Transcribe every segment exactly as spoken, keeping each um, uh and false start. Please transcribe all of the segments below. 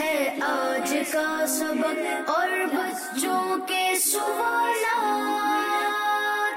ہے آج کا سبق اور بچوں کے سوالات،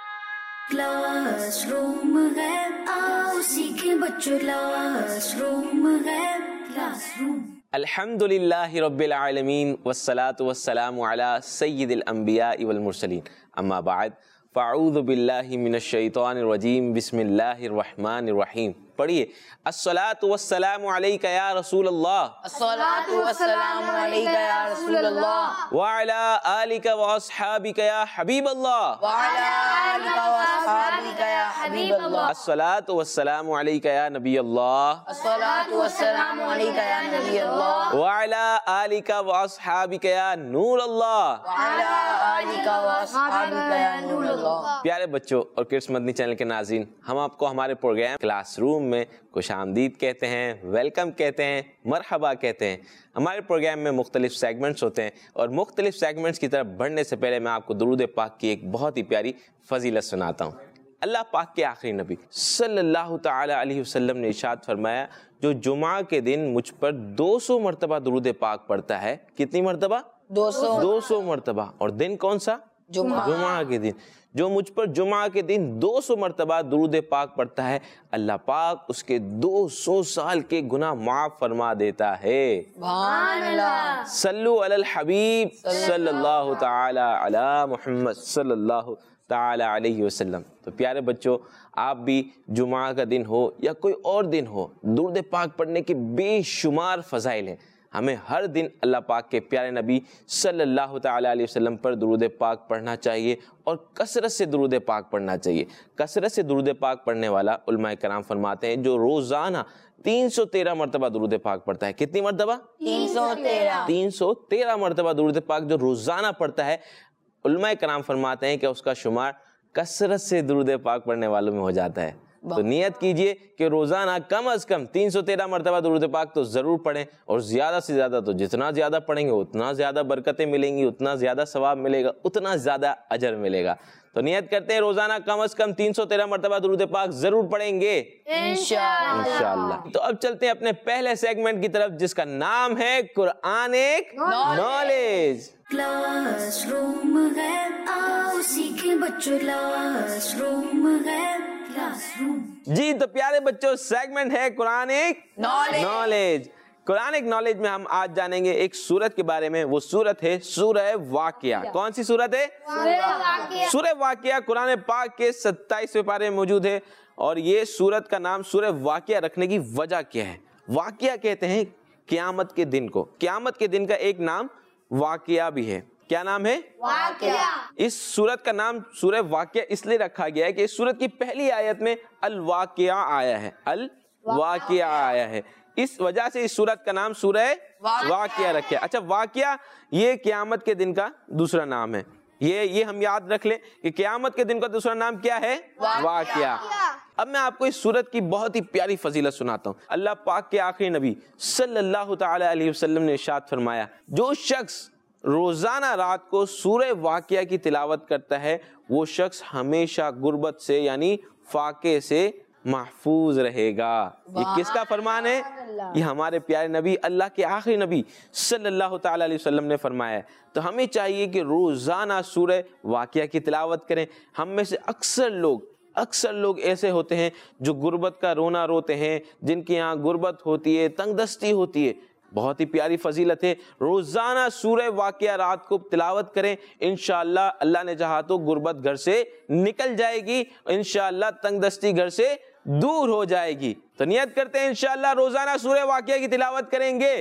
کلاس روم ہے آؤ سیکھیں بچوں، کلاس روم ہے کلاس روم۔ الحمد للہ رب العالمین والصلاة والسلام علی سید الانبیاء والمرسلین، اما بعد فاعوذ باللہ من الشیطان الرجیم، بسم اللہ الرحمن الرحیم۔ پڑھیے، الصلاۃ والسلام علیک یا رسول اللہ، الصلاۃ والسلام علیک یا رسول اللہ، وعلی آلک واصحابک یا حبیب اللہ، وعلی آلک واصحابک یا حبیب اللہ، الصلاۃ والسلام علیک یا نبی اللہ، الصلاۃ والسلام علیک یا نبی اللہ، وعلی آلک واصحابک یا نور اللہ، وعلی آلک واصحابک یا نور اللہ۔ پیارے بچوں اور کرس مدنی چینل کے ناظرین، ہم آپ کو ہمارے پروگرام کلاس روم میں خوش آمدید کہتے ہیں، ویلکم کہتے ہیں، مرحبا کہتے ہیں۔ ہمارے پروگرام میں مختلف سیگمنٹس ہوتے ہیں اور مختلف سیگمنٹس کی طرف بڑھنے سے پہلے میں آپ کو درود پاک کی ایک بہت ہی پیاری فضیلت سناتا ہوں۔ اللہ پاک کے آخری نبی صلی اللہ تعالی علیہ وسلم نے ارشاد فرمایا، جو جمعہ کے دن مجھ پر دو سو مرتبہ درود پاک پڑھتا ہے، کتنی مرتبہ؟ دو سو دو سو مرتبہ۔ اور دن کون سا؟ جمعہ۔ جمعہ کے دن۔ جو مجھ پر جمعہ کے دن دو سو مرتبہ درود پاک پڑھتا ہے، اللہ پاک اس کے دو سو سال کے گناہ معاف فرما دیتا ہے۔ سبحان اللہ۔ صلو علی الحبیب صلی اللہ تعالی علی محمد صلی اللہ تعالی علیہ وسلم۔ تو پیارے بچوں، آپ بھی جمعہ کا دن ہو یا کوئی اور دن ہو، درود پاک پڑھنے کے بے شمار فضائل ہیں۔ ہمیں ہر دن اللہ پاک کے پیارے نبی صلی اللہ تعالی علیہ وسلم پر درود پاک پڑھنا چاہیے اور کثرت سے درود پاک پڑھنا چاہیے۔ کثرت سے درود پاک پڑھنے والا علماء کرام فرماتے ہیں جو روزانہ تین سو تیرہ مرتبہ درود پاک پڑھتا ہے، کتنی مرتبہ؟ تین سو تیرہ تین سو تیرہ مرتبہ درود پاک جو روزانہ پڑھتا ہے، علماء کرام فرماتے ہیں کہ اس کا شمار کثرت سے درود پاک پڑھنے والوں میں ہو جاتا ہے۔ تو نیت کیجئے کہ روزانہ کم از کم تین سو تیرہ مرتبہ درود پاک تو ضرور پڑھیں، اور زیادہ سے زیادہ تو جتنا زیادہ پڑھیں گے اتنا زیادہ برکتیں ملیں گی، اتنا زیادہ ثواب ملے گا، اتنا زیادہ اجر ملے گا۔ تو نیت کرتے ہیں روزانہ کم از کم تین سو تیرہ مرتبہ درود پاک ضرور پڑھیں گے انشاءاللہ۔ انشاءاللہ۔ تو اب چلتے ہیں اپنے پہلے سیگمنٹ کی طرف جس کا نام ہے قرآن ایک نالج۔ کلاس روم ہے آؤ سیکھیں بچوں، کلاس روم ہے کلاس روم۔ جی تو پیارے بچوں، سیگمنٹ ہے قرآن ایک نالج۔ قرآن ایک نالج میں ہم آج جانیں گے ایک سورت کے بارے میں۔ وہ سورت ہے سورہ واقعہ۔ کون سی سورت ہے؟ سورہ واقعہ۔ قرآن پاک کے ستائیسویں پارے میں موجود ہے، اور یہ سورت کا نام سورہ واقعہ رکھنے کی وجہ کیا ہے؟ واقعہ کہتے ہیں قیامت کے دن کو۔ قیامت کے دن کا ایک نام واقعہ بھی ہے۔ کیا نام ہے؟ واقعہ۔ اس سورت کا نام سورہ واقعہ اس لیے رکھا گیا ہے کہ اس سورت کی پہلی آیت میں الواقعہ آیا ہے، الواقعہ آیا ہے، اس وجہ سے اس سورت کا نام سورہ واقعہ رکھا ہے۔ اچھا، واقعہ یہ قیامت کے دن کا دوسرا نام ہے۔ یہ یہ ہم یاد رکھ لیں کہ قیامت کے دن کا دوسرا نام کیا ہے؟ واقعہ۔ اب میں آپ کو اس سورت کی بہت ہی پیاری فضیلت سناتا ہوں۔ اللہ پاک کے آخری نبی صلی اللہ تعالی علیہ وسلم نے ارشاد فرمایا، جو شخص روزانہ رات کو سورہ واقعہ کی تلاوت کرتا ہے، وہ شخص ہمیشہ غربت سے یعنی فاقے سے محفوظ رہے گا۔ یہ کس کا فرمان ہے؟ یہ ہمارے پیارے نبی، اللہ کے آخری نبی صلی اللہ تعالی علیہ وسلم نے فرمایا ہے۔ تو ہمیں چاہیے کہ روزانہ سورہ واقعہ کی تلاوت کریں۔ ہم میں سے اکثر لوگ اکثر لوگ ایسے ہوتے ہیں جو غربت کا رونا روتے ہیں، جن کے یہاں غربت ہوتی ہے، تنگ دستی ہوتی ہے۔ بہت ہی پیاری فضیلت ہے، روزانہ سورہ واقعہ رات کو تلاوت کریں، انشاءاللہ اللہ نے چاہا تو غربت گھر سے نکل جائے گی، انشاءاللہ تنگ دستی گھر سے دور ہو جائے گی۔ تو نیت کرتے ہیں انشاءاللہ روزانہ سورہ واقعہ کی تلاوت کریں گے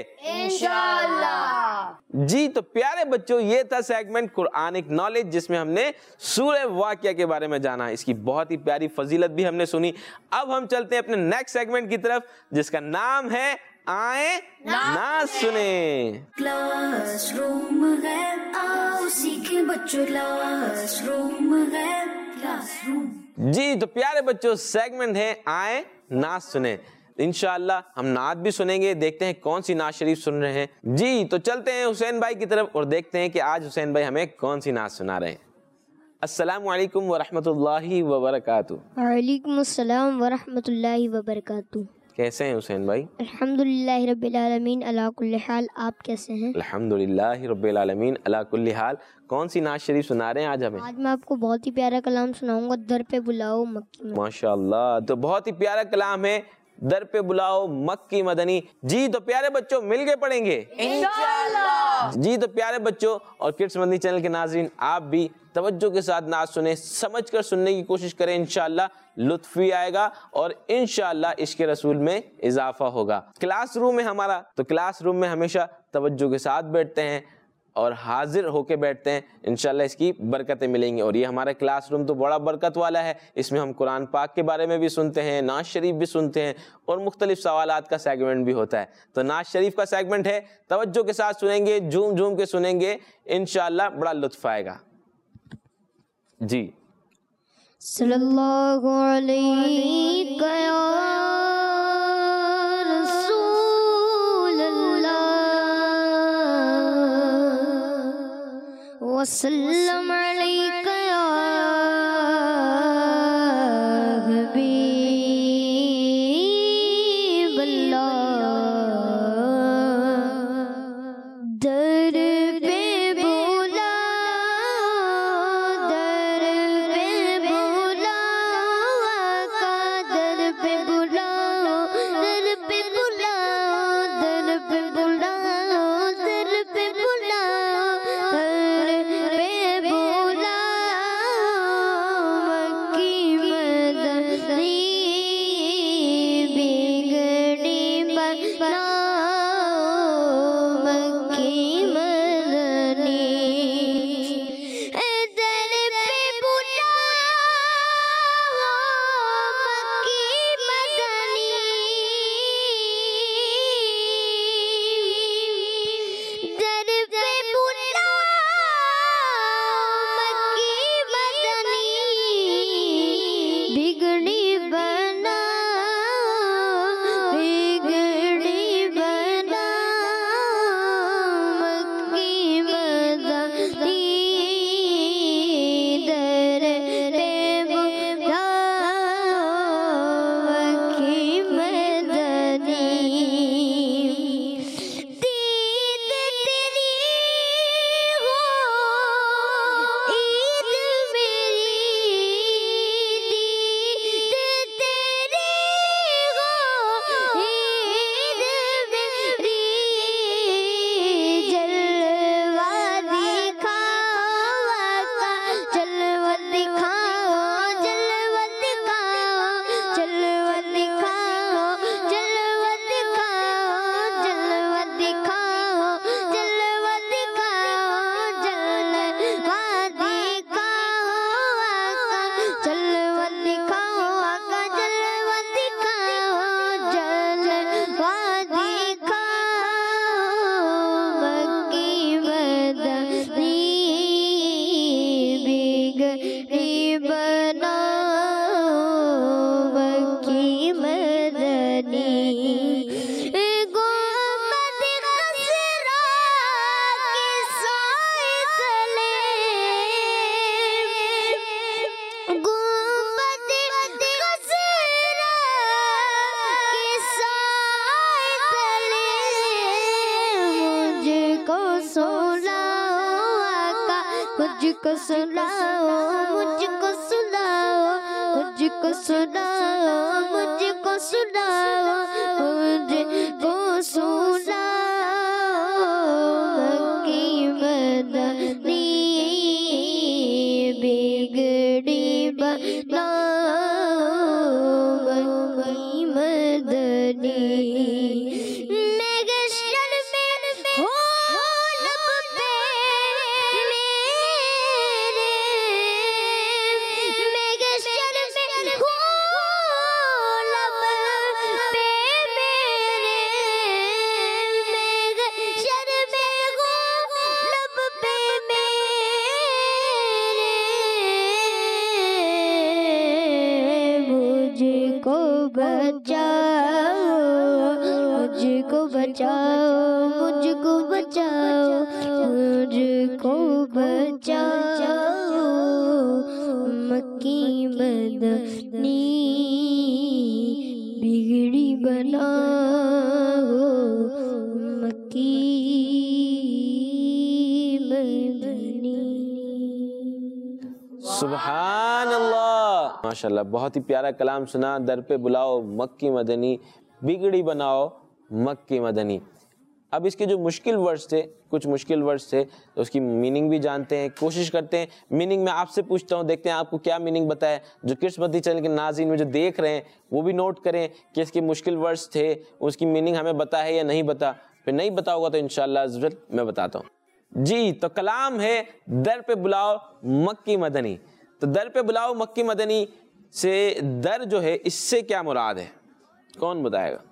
انشاءاللہ۔ جی تو پیارے بچوں، یہ تھا سیگمنٹ قرآن ایک نالج جس میں ہم نے سورہ واقعہ کے بارے میں جانا، اس کی بہت ہی پیاری فضیلت بھی ہم نے سنی۔ اب ہم چلتے ہیں اپنے نیکسٹ سیگمنٹ کی طرف جس کا نام ہے آئیں نہ سنیں۔ کلاس روم ہے آؤ سیکھیں بچوں، کلاس روم ہے کلاس روم۔ جی تو پیارے بچوں، سیگمنٹ ہے آئیں نہ سنیں۔ انشاءاللہ ہم نعت بھی سنیں گے، دیکھتے ہیں کون سی نعت شریف سن رہے ہیں۔ جی تو چلتے ہیں حسین بھائی کی طرف اور دیکھتے ہیں کہ آج حسین بھائی ہمیں کون سی نعت سنا رہے ہیں۔ السلام علیکم ورحمۃ اللہ وبرکاتہ۔ وعلیکم السلام ورحمۃ اللہ وبرکاتہ۔ کیسے ہیں حسین بھائی؟ الحمدللہ رب العالمین علی کل حال. آپ کیسے ہیں؟ الحمدللہ رب العالمین علی کل حال. کون سی نعت شریف سنا رہے ہیں آج ہمیں؟ آج میں آپ کو بہت ہی پیارا کلام سناؤں گا، در پہ بلاؤ مکی میں. ماشاء اللہ، تو بہت ہی پیارا کلام ہے، در پہ بلاؤ مکی مدنی. جی تو پیارے بچوں مل کے پڑھیں گے انشاءاللہ. جی تو پیارے بچوں اور کڈس مدنی چینل کے ناظرین، آپ بھی توجہ کے ساتھ نعت سنیں، سمجھ کر سننے کی کوشش کریں، انشاءاللہ لطف بھی آئے گا اور انشاءاللہ عشق رسول میں اضافہ ہوگا. کلاس روم ہے ہمارا، تو کلاس روم میں ہمیشہ توجہ کے ساتھ بیٹھتے ہیں اور حاضر ہو کے بیٹھتے ہیں، انشاءاللہ اس کی برکتیں ملیں گی. اور یہ ہمارا کلاس روم تو بڑا برکت والا ہے، اس میں ہم قرآن پاک کے بارے میں بھی سنتے ہیں، نعت شریف بھی سنتے ہیں اور مختلف سوالات کا سیگمنٹ بھی ہوتا ہے. تو نعت شریف کا سیگمنٹ ہے، توجہ کے ساتھ سنیں گے، جھوم جھوم کے سنیں گے، انشاءاللہ بڑا لطف آئے گا. جی صلی اللہ علیہ رسول اللہ وسلم علیک یا حبیب اللہ. در پہ بولا در پہ بولا آقا در پہ بولا در پہ بولا در پہ بولا در پہ بولا در پہ بولا مکی مدنی بگڑی بنا مکی مدنی در پہ بولا مکی مدنی در پہ بولا مکی مدنی بگڑی بنا بگڑی بنا مکی مدنی در پہ بولا مکی مدنی. دید تیری ہو عید میری دید تیری ہو عید میری جلوہ دکھاؤ آقا جلوہ دکھاؤ جلوہ دکھاؤ جلوہ دکھاؤ جلوہ دکھاؤ جلوہ دکھاؤ جلوہ دکھاؤ جلوہ دکھاؤ آقا جلوہ دکھاؤ آقا جلوہ دکھاؤ جلوہ دکھاؤ مکی مدنی بگڑی بنا مکی مدنی. گنبد خضرا کے سائے تلے گنبد خضرا کے سائے تلے مجھ کو سلاؤ آقا مجھ کو سلاؤ مجھ کو سلاؤ مجھ کو سلاؤ مجھ کو سلاؤ مجھ کو سلاؤ مکی مدنی بگڑی بنا مکی مدنی. محشر میں ہو لب پہ میرے محشر میں ہو لب پہ میرے مدنی. سبحان اللہ، ماشاءاللہ، بہت ہی پیارا کلام سنا. در پہ بلاؤ مکی مدنی، بگڑی بناؤ مکی مدنی. اب اس کے جو مشکل ورڈز تھے، کچھ مشکل ورڈز تھے، تو اس کی میننگ بھی جانتے ہیں، کوشش کرتے ہیں. میننگ میں آپ سے پوچھتا ہوں، دیکھتے ہیں آپ کو کیا میننگ بتایا. جو کڈس مدنی چینل کے ناظرین میں جو دیکھ رہے ہیں وہ بھی نوٹ کریں کہ اس کے مشکل ورڈز تھے، اس کی میننگ ہمیں بتا ہے یا نہیں بتا. پھر نہیں بتا ہوگا تو انشاءاللہ عز وجل میں بتاتا ہوں. جی، تو کلام ہے در پہ بلاؤ مکی مدنی. تو در پہ بلاؤ مکی مدنی سے در جو ہے اس سے کیا مراد ہے؟ کون بتائے گا؟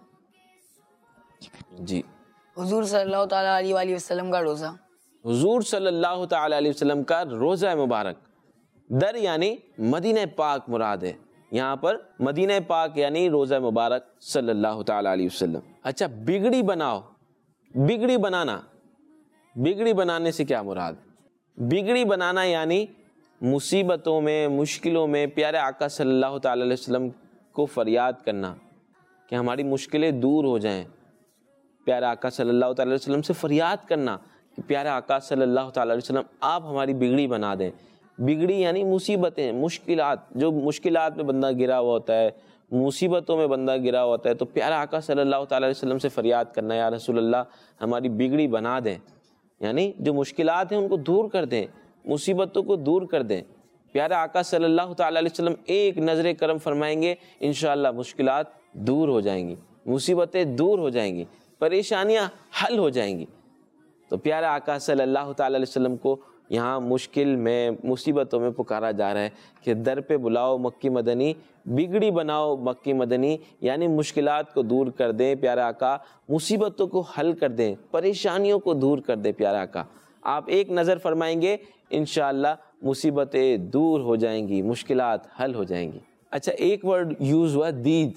جی، حضور صلی اللہ تعالیٰ علیہ وآلہ وسلم کا روزہ. حضور صلی اللہ تعالی علیہ وسلم کا روزہ مبارک. در یعنی مدینہ پاک مراد ہے یہاں پر، مدینہ پاک یعنی روزہ مبارک صلی اللہ تعالی علیہ وسلم. اچھا، بگڑی بناؤ، بگڑی بنانا، بگڑی بنانے سے کیا مراد؟ بگڑی بنانا یعنی مصیبتوں میں، مشکلوں میں پیارے آقا صلی اللہ تعالی علیہ وسلم کو فریاد کرنا کہ ہماری مشکلیں دور ہو جائیں. پیارے آقا صلی اللہ تعالی علیہ وسلم سے فریاد کرنا کہ پیارے آقا صلی اللہ تعالی علیہ وسلم آپ ہماری بگڑی بنا دیں. بگڑی یعنی مصیبتیں، مشکلات. جو مشکلات میں بندہ گرا ہوا ہوتا ہے، مصیبتوں میں بندہ گرا ہوا ہوتا ہے، تو پیارے آقا صلی اللہ تعالی علیہ وسلم سے فریاد کرنا، یا رسول اللہ ہماری بگڑی بنا دیں. یعنی جو مشکلات ہیں ان کو دور کر دیں، مصیبتوں کو دور کر دیں. پیارے آقا صلی اللہ تعالی علیہ وسلم ایک نظر کرم فرمائیں گے، انشاءاللہ مشکلات دور ہو جائیں گی، مصیبتیں دور ہو جائیں گی، پریشانیاں حل ہو جائیں گی. تو پیارے آقا صلی اللہ تعالی علیہ وسلم کو یہاں مشکل میں، مصیبتوں میں پکارا جا رہا ہے کہ در پہ بلاؤ مکی مدنی، بگڑی بناؤ مکی مدنی، یعنی مشکلات کو دور کر دیں پیارے آقا، مصیبتوں کو حل کر دیں، پریشانیوں کو دور کر دیں پیارے آقا. آپ ایک نظر فرمائیں گے انشاءاللہ مصیبتیں دور ہو جائیں گی، مشکلات حل ہو جائیں گی. اچھا، ایک ورڈ یوز ہوا دید.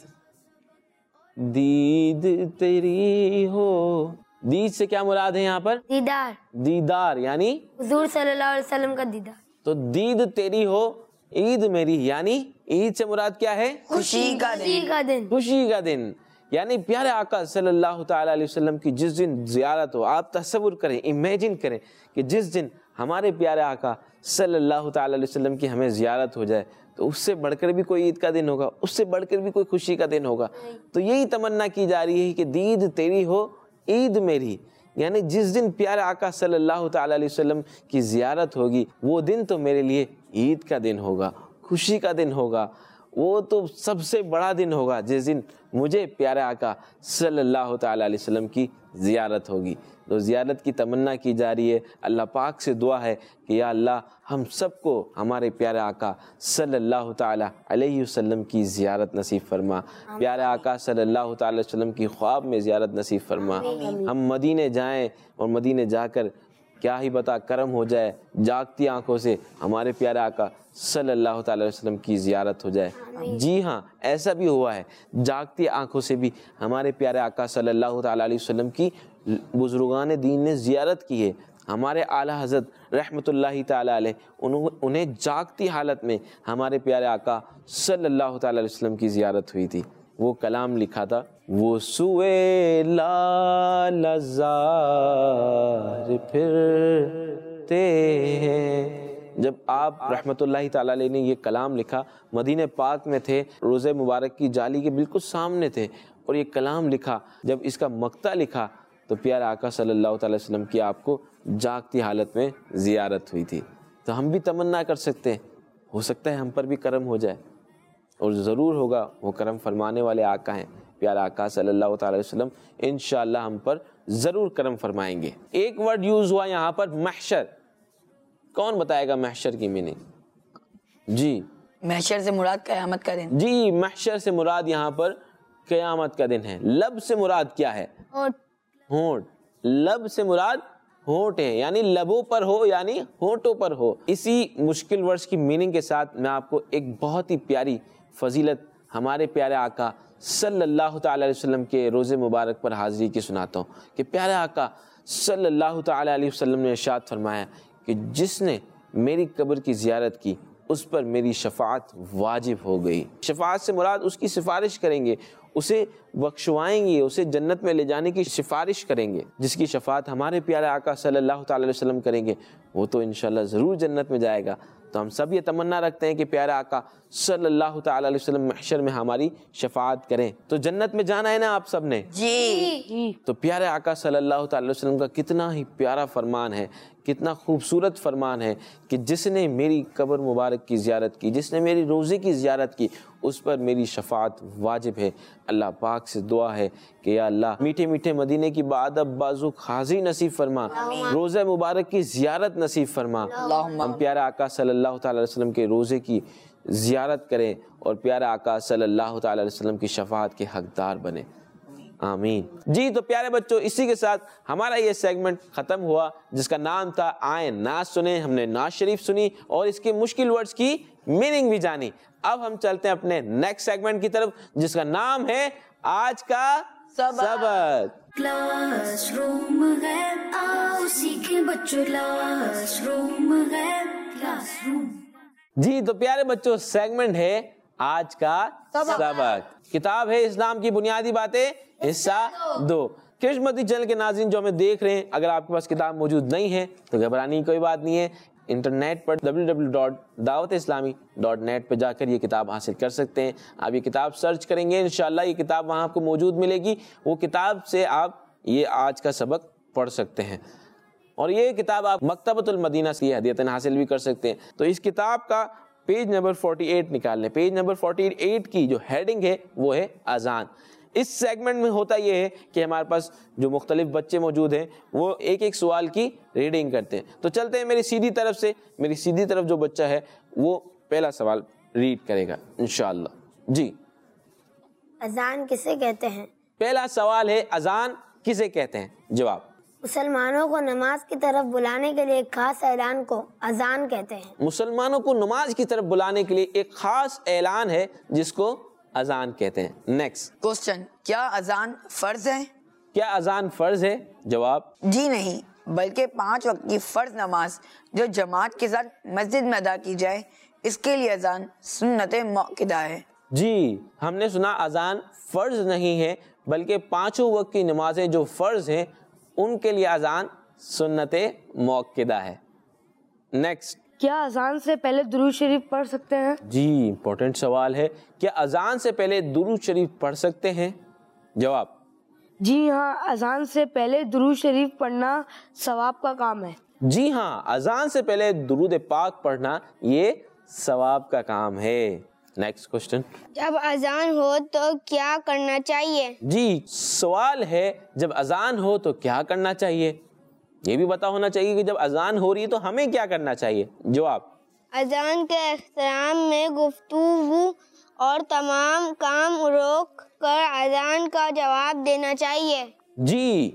دید تیری ہو، دید سے کیا مراد ہے یہاں پر؟ دیدار. دیدار یعنی حضور صلی اللہ علیہ وسلم کا دیدار. تو دید تیری ہو، عید میری، یعنی عید سے مراد کیا ہے؟ خوشی کا خوشی دن. کا دن. خوشی کا دن. یعنی پیارے آقا صلی اللہ تعالی علیہ وسلم کی جس دن زیارت ہو، آپ تصور کریں، امیجن کریں کہ جس دن ہمارے پیارے آقا صلی اللہ تعالی علیہ وسلم کی ہمیں زیارت ہو جائے، تو اس سے بڑھ کر بھی کوئی عید کا دن ہوگا، اس سے بڑھ کر بھی کوئی خوشی کا دن ہوگا. تو یہی تمنا کی جا رہی ہے کہ دید تیری ہو، عید میری. یعنی جس دن پیارے آقا صلی اللہ تعالی علیہ وسلم کی زیارت ہوگی، وہ دن تو میرے لیے عید کا دن ہوگا، خوشی کا دن ہوگا. وہ تو سب سے بڑا دن ہوگا جس دن مجھے پیارے آقا صلی اللہ تعالی علیہ وسلم کی زیارت ہوگی. تو زیارت کی تمنا کی جا رہی ہے. اللہ پاک سے دعا ہے کہ یا اللہ ہم سب کو ہمارے پیارے آقا صلی اللہ تعالی علیہ وسلم کی زیارت نصیب فرما. پیارے آقا صلی اللہ تعالی وسلم کی خواب میں زیارت نصیب فرما. ہم مدینے جائیں اور مدینے جا کر کیا ہی بتا کرم ہو جائے، جاگتی آنکھوں سے ہمارے پیارے آقا صلی اللہ تعالی وسلم کی زیارت ہو جائے. جی ہاں، ایسا بھی ہوا ہے، جاگتی آنکھوں سے بھی ہمارے پیارے آقا صلی اللہ تعالی علیہ وسلم کی بزرگان دین نے زیارت کی ہے. ہمارے اعلیٰ حضرت رحمۃ اللہ تعالی علیہ انہیں جاگتی حالت میں ہمارے پیارے آقا صلی اللہ تعالی علیہ وسلم کی زیارت ہوئی تھی. وہ کلام لکھا تھا، وہ سوئے لال زار پھرتے ہیں. جب آپ رحمۃ اللہ تعالی علیہ نے یہ کلام لکھا، مدینہ پاک میں تھے، روزہ مبارک کی جالی کے بالکل سامنے تھے، اور یہ کلام لکھا. جب اس کا مقطع لکھا تو پیارے آقا صلی اللہ تعالی وسلم کی آپ کو جاگتی حالت میں زیارت ہوئی تھی. تو ہم بھی تمنا کر سکتے ہیں، ہو سکتا ہے ہم پر بھی کرم ہو جائے، اور ضرور ہوگا. وہ کرم فرمانے والے آقا ہیں پیارے آقا صلی اللہ تعالی وسلم. انشاءاللہ ہم پر ضرور کرم فرمائیں گے. ایک ورڈ یوز ہوا یہاں پر محشر. کون بتائے گا محشر کی میننگ؟ جی، محشر سے مراد قیامت کا دن. جی، محشر سے مراد یہاں پر قیامت کا دن ہے. لب سے مراد کیا ہے؟ ہونٹ. لب سے مراد ہونٹ ہے، یعنی لبوں پر ہو، یعنی ہونٹوں پر ہو. اسی مشکل ورڈز کی میننگ کے ساتھ میں آپ کو ایک بہت ہی پیاری فضیلت ہمارے پیارے آقا صلی اللہ تعالی علیہ وسلم کے روزے مبارک پر حاضری کی سناتا ہوں کہ پیارے آقا صلی اللہ تعالی علیہ وسلم نے ارشاد فرمایا کہ جس نے میری قبر کی زیارت کی اس پر میری شفاعت واجب ہو گئی. شفاعت سے مراد اس کی سفارش کریں گے، اسے بخشوائیں گے, اسے جنت میں لے جانے کی سفارش کریں گے, جس کی شفاعت ہمارے پیارے آقا صلی اللہ تعالی علیہ وسلم کریں گے, وہ تو انشاءاللہ ضرور جنت میں جائے گا. تو ہم سب یہ تمنا رکھتے ہیں کہ پیارے آقا صلی اللہ تعالی علیہ وسلم محشر میں ہماری شفاعت کریں. تو جنت میں جانا ہے نا آپ سب نے جی. تو پیارے آقا صلی اللہ تعالی علیہ وسلم کا کتنا ہی پیارا فرمان ہے, کتنا خوبصورت فرمان ہے کہ جس نے میری قبر مبارک کی زیارت کی, جس نے میری روزے کی زیارت کی, اس پر میری شفاعت واجب ہے. اللہ پاک سے دعا ہے کہ یا اللہ میٹھے میٹھے مدینے کی بادب بازو خاضی نصیب فرما, روزہ مبارک کی زیارت نصیب فرما. ہم پیارے آقا صلی اللہ تعالی علیہ وسلم کے روزے کی زیارت کریں اور پیارے آقا صلی اللہ تعالی علیہ وسلم کی شفاعت کے حقدار بنے, آمین. جی تو پیارے بچوں, اسی کے ساتھ ہمارا یہ سیگمنٹ ختم ہوا جس کا نام تھا آئیں نعت سنیں. ہم نے نعت شریف سنی اور اس کے مشکل ورڈز کی میننگ بھی جانی. اب ہم چلتے ہیں اپنے نیکسٹ سیگمنٹ کی طرف جس کا نام ہے آج کا سبق. کلاس روم ہے, آؤ سیکھیں بچوں کلاس روم ہے, کلاس روم. جی تو پیارے بچوں, سیگمنٹ ہے آج کا سبق. کتاب ہے اسلام کی بنیادی باتیں حصہ دو. کرشمتی چینل کے ناظرین جو ہمیں دیکھ رہے ہیں, اگر آپ کے پاس کتاب موجود نہیں ہے تو گھبرانے کی کوئی بات نہیں ہے. انٹرنیٹ پر ڈبلیو ڈبلیو ڈبلیو ڈاٹ دعوت اسلامی ڈاٹ نیٹ پہ جا کر یہ کتاب حاصل کر سکتے ہیں. آپ یہ کتاب سرچ کریں گے, انشاءاللہ یہ کتاب وہاں آپ کو موجود ملے گی. وہ کتاب سے آپ یہ آج کا سبق پڑھ سکتے ہیں اور یہ کتاب آپ مکتبۃ المدینہ سے ہدیتاً حاصل بھی کر سکتے ہیں. تو اس کتاب کا پیج نمبر اڑتالیس نکال لیں. پیج نمبر اڑتالیس کی جو ہیڈنگ ہے وہ ہے اذان. اس سیگمنٹ میں ہوتا یہ ہے کہ ہمارے پاس جو مختلف بچے موجود ہیں وہ ایک ایک سوال کی ریڈنگ کرتے ہیں. تو چلتے ہیں میری سیدھی طرف سے, میری سیدھی طرف جو بچہ ہے وہ پہلا سوال ریڈ کرے گا انشاءاللہ. جی اذان کسے کہتے ہیں؟ پہلا سوال ہے اذان کسے کہتے ہیں؟ جواب, مسلمانوں کو نماز کی طرف بلانے کے لیے ایک خاص اعلان کو اذان کہتے ہیں. مسلمانوں کو نماز کی طرف بلانے کے لیے ایک خاص اعلان ہے جس کو اذان کہتے ہیں. نیکسٹ کوسچن, کیا اذان فرض ہے؟ کیا اذان فرض ہے؟ جواب, جی نہیں, بلکہ پانچ وقت کی فرض نماز جو جماعت کے ساتھ مسجد میں ادا کی جائے اس کے لیے اذان سنت موقدہ ہے. جی ہم نے سنا اذان فرض نہیں ہے بلکہ پانچوں وقت کی نمازیں جو فرض ہیں ان کے لیے اذان سنت موقدہ ہے. نیکسٹ, کیا اذان سے پہلے درود شریف پڑھ سکتے ہیں؟ جی امپورٹنٹ سوال ہے, کیا اذان سے پہلے درود شریف پڑھ سکتے ہیں؟ جواب, جی ہاں, اذان سے پہلے درود شریف پڑھنا ثواب کا کام ہے. جی ہاں, اذان سے پہلے درود پاک پڑھنا یہ ثواب کا کام ہے. نیکسٹ کوشچن, جب اذان ہو تو کیا کرنا چاہیے؟ جی سوال ہے جب اذان ہو تو کیا کرنا چاہیے, یہ بھی پتا ہونا چاہیے کہ جب اذان ہو رہی ہے تو ہمیں کیا کرنا چاہیے. جواب, اذان کے احترام میں گفتگو اور تمام کام روک کر اذان کا جواب دینا چاہیے. جی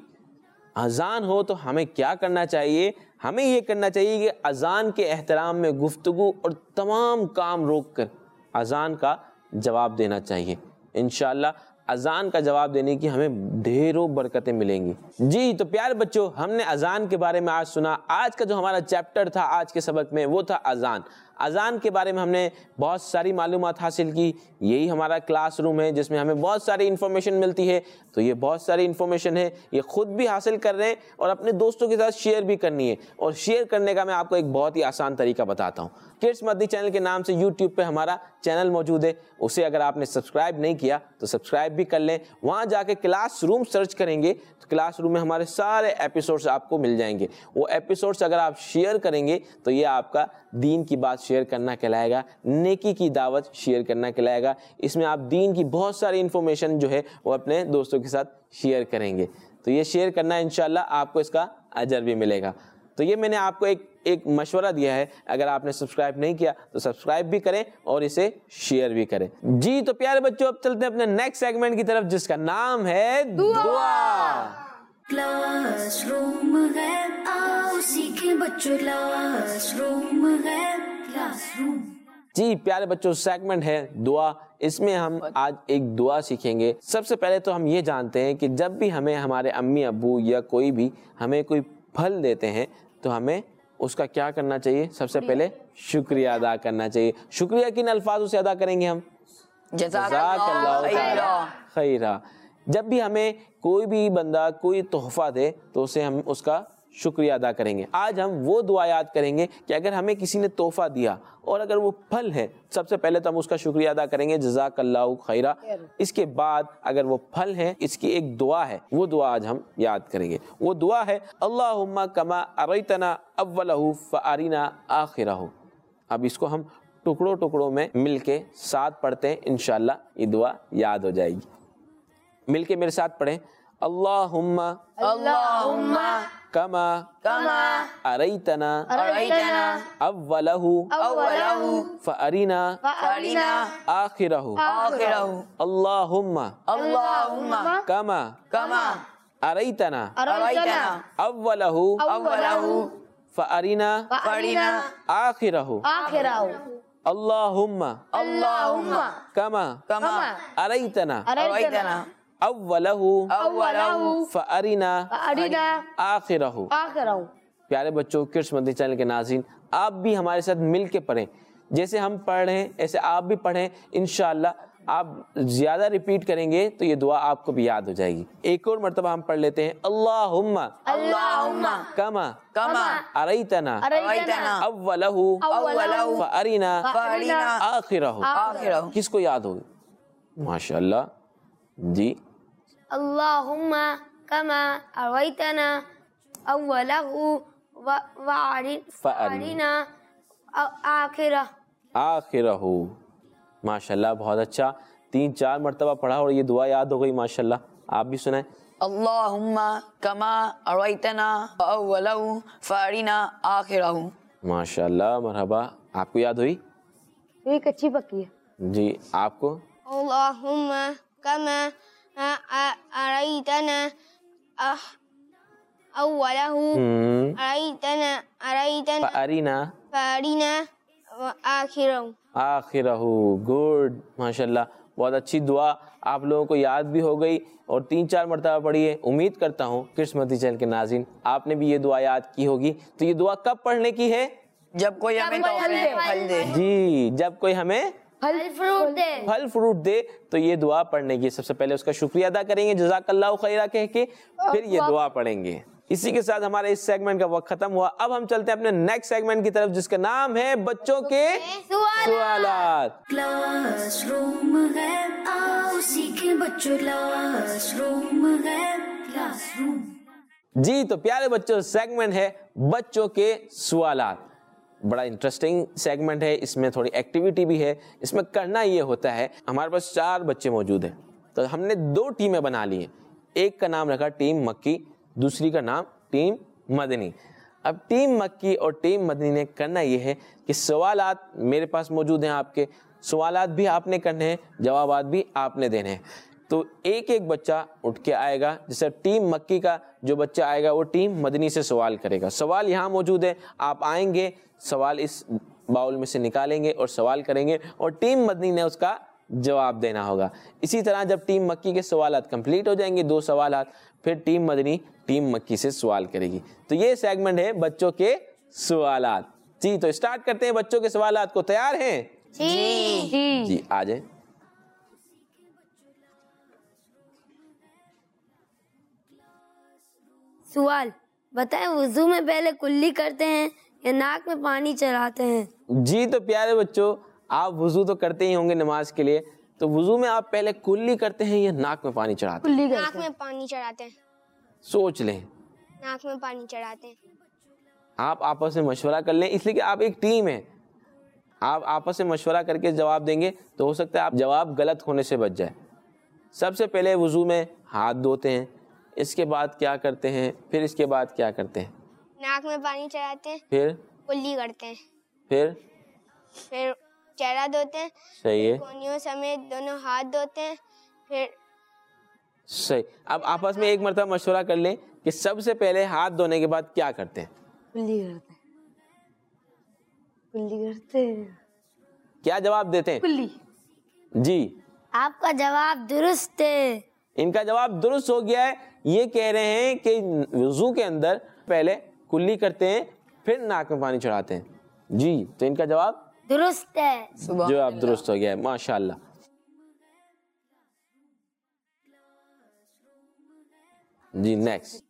اذان ہو تو ہمیں کیا کرنا چاہیے؟ ہمیں یہ کرنا چاہیے کہ اذان کے احترام میں گفتگو اور تمام کام روک کر اذان کا جواب دینا چاہیے. انشاءاللہ اذان کا جواب دینے کی ہمیں ڈھیروں برکتیں ملیں گی. جی تو پیارے بچوں, ہم نے اذان کے بارے میں آج سنا. آج کا جو ہمارا چیپٹر تھا آج کے سبق میں وہ تھا اذان. اذان کے بارے میں ہم نے بہت ساری معلومات حاصل کی. یہی ہمارا کلاس روم ہے جس میں ہمیں بہت ساری انفارمیشن ملتی ہے. تو یہ بہت ساری انفارمیشن ہے, یہ خود بھی حاصل کر رہے ہیں اور اپنے دوستوں کے ساتھ شیئر بھی کرنی ہے. اور شیئر کرنے کا میں آپ کو ایک بہت ہی آسان طریقہ بتاتا ہوں. کڈس مدنی چینل کے نام سے یوٹیوب پہ ہمارا چینل موجود ہے, اسے اگر آپ نے سبسکرائب نہیں کیا تو سبسکرائب بھی کر لیں. وہاں جا کے کلاس روم سرچ کریں گے تو کلاس روم میں ہمارے سارے ایپیسوڈز آپ کو مل جائیں گے. وہ ایپیسوڈز اگر آپ شیئر کریں گے تو یہ آپ کا دین کی بات شیئر کرنا کہلائے گا, نیکی کی دعوت شیئر کرنا کہلائے گا. اس میں آپ دین کی بہت ساری انفارمیشن جو ہے وہ اپنے دوستوں کے ساتھ شیئر کریں گے. تو یہ شیئر کرنا انشاءاللہ آپ کو اس کا اجر بھی ملے گا. تو یہ میں نے آپ کو ایک ایک مشورہ دیا ہے, اگر آپ نے سبسکرائب نہیں کیا تو سبسکرائب بھی کریں اور اسے شیئر بھی کریں. جی تو پیارے بچوں, اب چلتے ہیں اپنے نیکسٹ سیگمنٹ کی طرف جس کا نام ہے دعا. کلاس روم ہے, آؤ سیکھیں بچوں کلاس روم ہے, کلاس روم. جی پیارے بچوں, سیگمنٹ ہے دعا. اس میں ہم آج ایک دعا سیکھیں گے. سب سے پہلے تو ہم یہ جانتے ہیں کہ جب بھی ہمیں ہمارے امی ابو یا کوئی بھی ہمیں کوئی پھل دیتے ہیں تو ہمیں اس کا کیا کرنا چاہیے؟ سب سے پہلے شکریہ ادا کرنا چاہیے. شکریہ کن الفاظوں سے ادا کریں گے ہم؟ جزاک جزاک اللہ اللہ خیرہ. جب بھی ہمیں کوئی بھی بندہ کوئی تحفہ دے تو اسے ہم اس کا شکریہ ادا کریں گے. آج ہم وہ دعا یاد کریں گے کہ اگر ہمیں کسی نے تحفہ دیا اور اگر وہ پھل ہے, سب سے پہلے تو ہم اس کا شکریہ ادا کریں گے جزاک اللہ خیرہ. اس کے بعد اگر وہ پھل ہے, اس کی ایک دعا ہے, وہ دعا آج ہم یاد کریں گے. وہ دعا ہے اللہم کما اریتنا اولہ فارینا آخرہ. اب اس کو ہم ٹکڑوں ٹکڑوں میں مل کے ساتھ پڑھتے ہیں, انشاءاللہ یہ دعا یاد ہو جائے گی. مل کے میرے ساتھ پڑھیں اللہم اللہم کما کما اریتنا اریتنا اولہ اولہ فارینا فارینا آخرہ. آخرہ. اللہم اللہم کما کما اریتنا اریتنا اولہ اولہ فارینا فارینا آخرہ. آخرہ. اللہم اللہم کما کما اریتنا اریتنا اولہ اولہ فارینا ارینا آخرہ. آخرہ. پیارے بچوں, کڈس مدنی چینل کے ناظرین, آپ بھی ہمارے ساتھ مل کے پڑھیں. جیسے ہم پڑھ رہے ہیں ایسے آپ بھی پڑھیں. انشاءاللہ آپ زیادہ ریپیٹ کریں گے تو یہ دعا آپ کو بھی یاد ہو جائے گی. ایک اور مرتبہ ہم پڑھ لیتے ہیں اللہم اللہم کما کما اریتنا اریتنا اولہ اولہ فارینا فارینا آخرہ. آخرہ. کس کو یاد ہوگی؟ ماشاءاللہ. جی اللہم کما اریتنا اولہ فارینا آخرہ. آخرہ. ماشاءاللہ, بہت اچھا. تین چار مرتبہ پڑھا اور یہ دعا یاد ہو گئی. ماشاءاللہ. آپ بھی سنائیں. اللہم کما اریتنا اولہ فارینا آخرہ. ماشاءاللہ, مرحبا. آپ کو یاد ہوئی؟ ایک اچھی پکی ہے. جی آپ کو؟ اللہم کما اریتنا اولہ اریتنا اریتنا فارینا فارینا آخرہ. آخرہ. گڈ. ماشاءاللہ, بہت اچھی دعا. آپ لوگوں کو یاد بھی ہو گئی اور تین چار مرتبہ پڑھی ہے. امید کرتا ہوں کڈس مدنی چینل کے ناظرین آپ نے بھی یہ دعا یاد کی ہوگی. تو یہ دعا کب پڑھنے کی ہے؟ جب کوئی ہمیں تحفے پھل دے. جی, جب کوئی ہمیں پھل فروٹ دے. پھل فروٹ دے تو یہ دعا پڑھنے کی. سب سے پہلے اس کا شکریہ ادا کریں گے جزاک اللہ خیرہ کہہ کے, پھر یہ دعا پڑھیں گے. اسی کے ساتھ ہمارے اس سیگمنٹ کا وقت ختم ہوا. اب ہم چلتے ہیں اپنے نیکسٹ سیگمنٹ کی طرف جس کا نام ہے بچوں کے سوالات. کلاس روم ہے, آؤ سیکھیں بچوں کلاس روم ہے, کلاس روم. جی تو پیارے بچوں, سیگمنٹ ہے بچوں کے سوالات. بڑا انٹرسٹنگ سیگمنٹ ہے. اس میں تھوڑی ایکٹیویٹی بھی ہے. اس میں کرنا یہ ہوتا ہے, ہمارے پاس چار بچے موجود ہیں تو ہم نے دو ٹیمیں بنا لی ہیں. ایک کا نام رکھا ٹیم مکی, دوسری کا نام ٹیم مدنی. اب ٹیم مکی اور ٹیم مدنی نے کرنا یہ ہے کہ سوالات میرے پاس موجود ہیں, آپ کے سوالات بھی آپ نے کرنے ہیں, جوابات بھی آپ نے دینے ہیں. تو ایک ایک بچہ اٹھ کے آئے گا. جیسے ٹیم مکی کا جو بچہ آئے گا وہ ٹیم مدنی سے سوال کرے گا. سوال یہاں موجود ہے, آپ آئیں گے, سوال اس باؤل میں سے نکالیں گے اور سوال کریں گے اور ٹیم مدنی نے اس کا جواب دینا ہوگا. اسی طرح جب ٹیم مکی کے سوالات کمپلیٹ ہو جائیں گے, دو سوالات, پھر ٹیم مدنی ٹیم مکی سے سوال کرے گی. تو یہ سیگمنٹ ہے بچوں کے سوالات. جی تو اسٹارٹ کرتے ہیں بچوں کے سوالات کو. تیار ہیں؟ جی. جی آ جائیں. سوال بتائیں, وضو میں پہلے کلی کرتے ہیں یا ناک میں پانی چڑھاتے ہیں؟ جی تو پیارے بچوں, آپ وضو تو کرتے ہی ہوں گے نماز کے لیے, تو وضو میں آپ پہلے کلی کرتے ہیں یا ناک میں پانی چڑھاتے ہیں؟ ناک میں پانی چڑھاتے ہیں. سوچ لیں. ناک میں پانی چڑھاتے ہیں. آپ آپس میں مشورہ کر لیں, اس لیے کہ آپ ایک ٹیم ہے. آپ آپس میں مشورہ کر کے جواب دیں گے تو ہو سکتا ہے آپ جواب غلط ہونے سے بچ جائے. سب سے پہلے وضو میں ہاتھ دھوتے ہیں, اس کے بعد کیا کرتے ہیں, پھر اس کے بعد کیا کرتے ہیں؟ ناک میں پانی چڑھاتے ہیں, پھر کلی کرتے ہیں, پھر پھر چہرہ دھوتے ہیں, صحیح ہے, کونیوں سمیت دونوں ہاتھ دھوتے ہیں, پھر صحیح. اب آپس میں ایک مرتبہ مشورہ کر لیں کہ سب سے پہلے ہاتھ دھونے کے بعد کیا کرتے ہیں؟ کلی کرتے ہیں. کلی کرتے ہیں. کیا جواب دیتے ہیں؟ کلی. جی آپ کا جواب درست ہے. ان کا جواب درست ہو گیا ہے. یہ کہہ رہے ہیں کہ وضو کے اندر پہلے کلی کرتے ہیں پھر ناک میں پانی چڑھاتے ہیں. جی تو ان کا جواب درست ہے. جواب درست ہو گیا ہے. ماشاءاللہ. جی نیکسٹ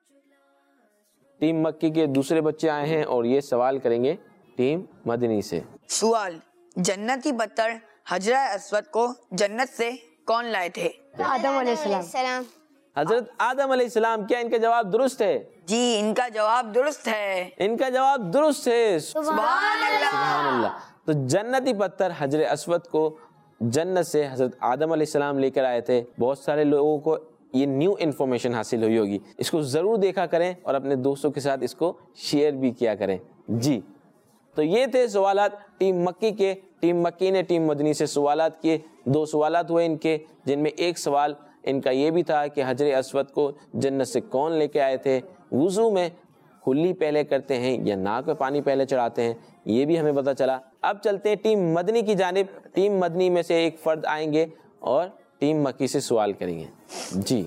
ٹیم مکی کے دوسرے بچے آئے ہیں اور یہ سوال کریں گے ٹیم مدنی سے. سوال, جنتی پتھر حجرہ اسود کو جنت سے کون لائے تھے؟ آدم علیہ السلام. السلام. حضرت آدم علیہ السلام. کیا ان کا جواب درست ہے؟ جی ان کا جواب درست ہے. ان کا جواب درست ہے. سبحان اللہ. سبحان اللہ. تو جنتی پتھر حجر اسود کو جنت سے حضرت آدم علیہ السلام لے کر آئے تھے. بہت سارے لوگوں کو یہ نیو انفارمیشن حاصل ہوئی ہوگی, اس کو ضرور دیکھا کریں اور اپنے دوستوں کے ساتھ اس کو شیئر بھی کیا کریں. جی تو یہ تھے سوالات ٹیم مکی کے. ٹیم مکی نے ٹیم مدنی سے سوالات کیے. دو سوالات ہوئے ان کے, جن میں ایک سوال ان کا یہ بھی تھا کہ حجر اسود کو جنت سے کون لے کے آئے تھے, وضو میں کلی پہلے کرتے ہیں یا ناک میں پانی پہلے چڑھاتے ہیں, یہ بھی ہمیں پتہ چلا. اب چلتے ہیں ٹیم مدنی کی جانب. ٹیم مدنی میں سے ایک فرد آئیں گے اور ٹیم مکی سے سوال کریں گے. جی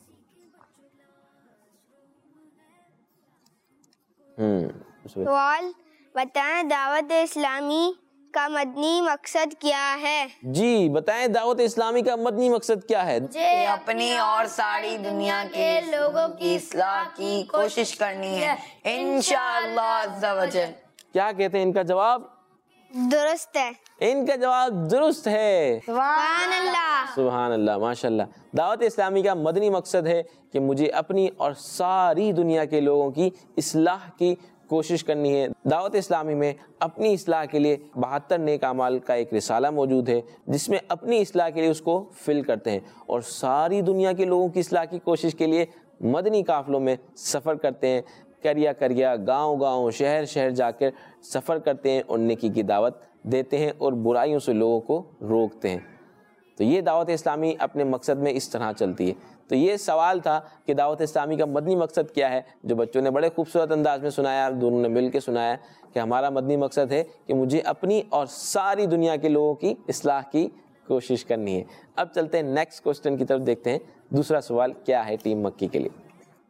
ہم سوال بتائیں دعوت اسلامی کا مدنی مقصد کیا ہے؟ جی بتائیں دعوت اسلامی کا مدنی مقصد کیا ہے؟ کہ اپنی اور ساری دنیا کے لوگوں کی اصلاح کی کوشش کرنی ہے انشاءاللہ عز و جل. کیا کہتے ہیں ان کا جواب؟ درست ہے. ان کا جواب درست ہے. سبحان اللہ. سبحان اللہ, ماشاء اللہ. دعوت اسلامی کا مدنی مقصد ہے کہ مجھے اپنی اور ساری دنیا کے لوگوں کی اصلاح کی کوشش کرنی ہے. دعوت اسلامی میں اپنی اصلاح کے لیے بہتر نیک اعمال کا ایک رسالہ موجود ہے, جس میں اپنی اصلاح کے لیے اس کو فل کرتے ہیں اور ساری دنیا کے لوگوں کی اصلاح کی کوشش کے لیے مدنی قافلوں میں سفر کرتے ہیں. کریا کریا گاؤں گاؤں شہر شہر جا کر سفر کرتے ہیں اور نیکی کی دعوت دیتے ہیں اور برائیوں سے لوگوں کو روکتے ہیں. تو یہ دعوت اسلامی اپنے مقصد میں اس طرح چلتی ہے. تو یہ سوال تھا کہ دعوت اسلامی کا مدنی مقصد کیا ہے, جو بچوں نے بڑے خوبصورت انداز میں سنایا, دونوں نے مل کے سنایا کہ ہمارا مدنی مقصد ہے کہ مجھے اپنی اور ساری دنیا کے لوگوں کی اصلاح کی کوشش کرنی ہے. اب چلتے ہیں نیکسٹ کوسچن کی طرف, دیکھتے ہیں دوسرا سوال کیا ہے ٹیم مکی کے لیے.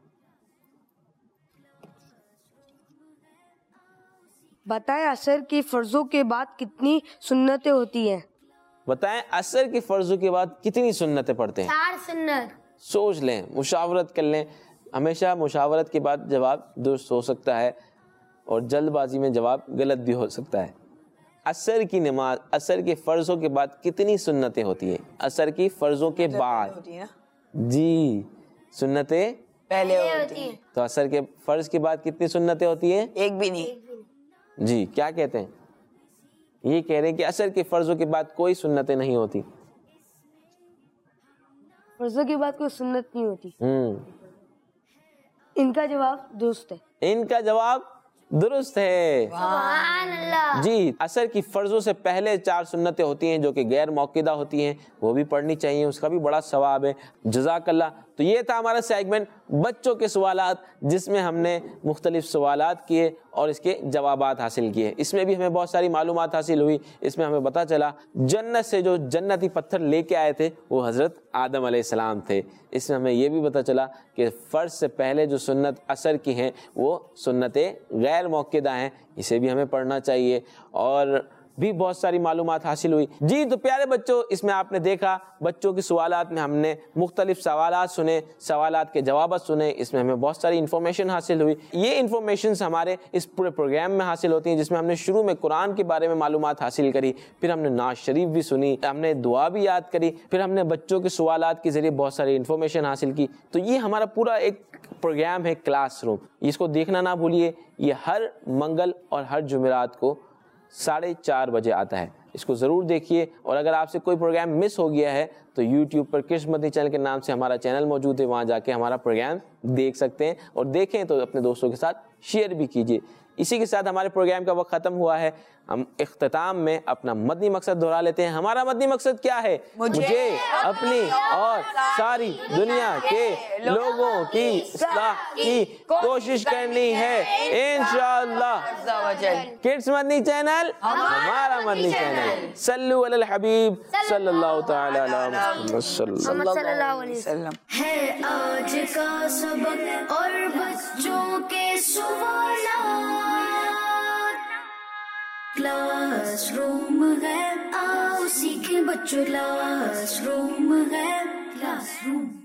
بتائیں عصر کی فرضوں کے بعد کتنی سنتیں ہوتی ہیں؟ بتائیں عصر کی فرضوں کے بعد کتنی سنتیں پڑھتے ہیں؟ چار سنت. سوچ لیں, مشاورت کر لیں. ہمیشہ مشاورت کے بعد جواب درست ہو سکتا ہے اور جلد بازی میں جواب غلط بھی ہو سکتا ہے. عصر کی نماز, عصر کے فرضوں کے بعد کتنی سنتیں ہوتی ہیں؟ عصر کی فرضوں کے بعد جی سنتیں پہلے ہوتی ہیں. تو عصر کے فرض کے بعد کتنی سنتیں ہوتی ہیں؟ ایک بھی نہیں. جی کیا کہتے ہیں؟ یہ کہہ رہے ہیں کہ عصر کے فرضوں کے بعد کوئی سنتیں نہیں ہوتی. فرضوں کے بعد کوئی سنت نہیں ہوتی. ہم ان کا جواب درست ہے. ان کا جواب درست ہے. سبحان اللہ. جی عصر کی فرضوں سے پہلے چار سنتیں ہوتی ہیں جو کہ غیر موقدہ ہوتی ہیں, وہ بھی پڑھنی چاہیے, اس کا بھی بڑا ثواب ہے. جزاک اللہ. تو یہ تھا ہمارا سیگمنٹ بچوں کے سوالات, جس میں ہم نے مختلف سوالات کیے اور اس کے جوابات حاصل کیے. اس میں بھی ہمیں بہت ساری معلومات حاصل ہوئی. اس میں ہمیں پتہ چلا جنت سے جو جنتی پتھر لے کے آئے تھے وہ حضرت آدم علیہ السلام تھے. اس میں ہمیں یہ بھی پتہ چلا کہ فرض سے پہلے جو سنت عصر کی ہیں وہ سنتیں غیر موقدہ ہیں, اسے بھی ہمیں پڑھنا چاہیے. اور بھی بہت ساری معلومات حاصل ہوئی. جی تو پیارے بچوں, اس میں آپ نے دیکھا بچوں کے سوالات میں ہم نے مختلف سوالات سنے, سوالات کے جوابات سنے. اس میں ہمیں بہت ساری انفارمیشن حاصل ہوئی. یہ انفارمیشنز ہمارے اس پورے پروگرام میں حاصل ہوتی ہیں, جس میں ہم نے شروع میں قرآن کے بارے میں معلومات حاصل کری, پھر ہم نے نعت شریف بھی سنی, ہم نے دعا بھی یاد کری, پھر ہم نے بچوں کے سوالات کے ذریعے بہت ساری انفارمیشن حاصل کی. تو یہ ہمارا پورا ایک پروگرام ہے کلاس روم. اس کو دیکھنا نہ بھولیے. یہ ہر منگل اور ہر جمعرات کو ساڑھے چار بجے آتا ہے. اس کو ضرور دیکھیے. اور اگر آپ سے کوئی پروگرام مس ہو گیا ہے تو یوٹیوب پر کرش مدنی چینل کے نام سے ہمارا چینل موجود ہے, وہاں جا کے ہمارا پروگرام دیکھ سکتے ہیں. اور دیکھیں تو اپنے دوستوں کے ساتھ شیئر بھی کیجیے. اسی کے ساتھ ہمارے پروگرام کا وقت ختم ہوا ہے. ہم اختتام میں اپنا مدنی مقصد دہرا لیتے ہیں. ہمارا مدنی مقصد کیا ہے؟ مجھے اپنی اور ساری دنیا کے لوگوں کی اصلاح کی کوشش کرنی ہے انشاءاللہ. کڈس مدنی چینل ہمارا مدنی چینل. صلو علی الحبیب صلی اللہ تعالی علی محمد صلی اللہ علیہ وسلم. ہے آج کا سبق اور بچوں کے سوالات. کلاس روم ہے, آؤ سیکھیں بچوں. کلاس روم ہے, کلاس روم.